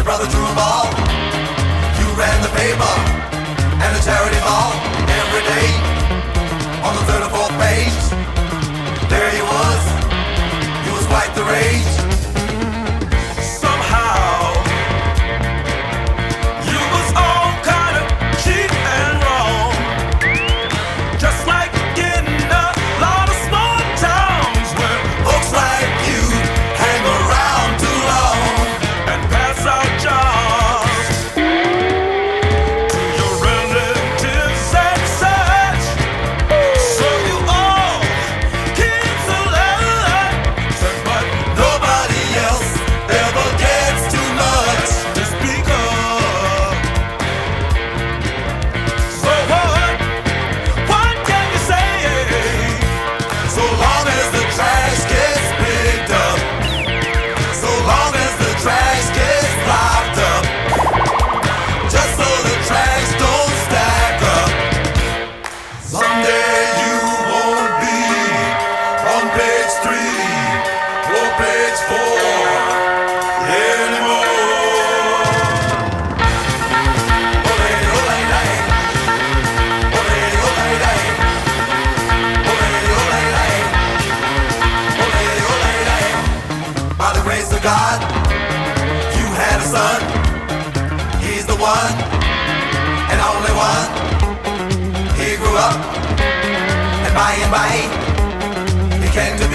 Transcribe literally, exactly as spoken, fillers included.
brother drew a ball. You ran the paper and the charity ball. Every day on the third or fourth page, there he was. He was quite the rage. Somehow you was all kind of cheap and wrong. Just like in a lot of small towns where folks like you hang around too long and pass out jobs to your relatives and such. So you all keep alive, but nobody else ever gets too much to speak of. So what? What can you say? So long as the trash gets picked up, so long as the trash gets locked up, just so the trash don't stack up. Someday you won't be on page three or page four anymore. Ole, ole, day. Ole, ole, day. Ole, ole, day. Ole, ole, day. By the grace of God, you had a son. He's the one and only one. He grew up, and by and by, he came to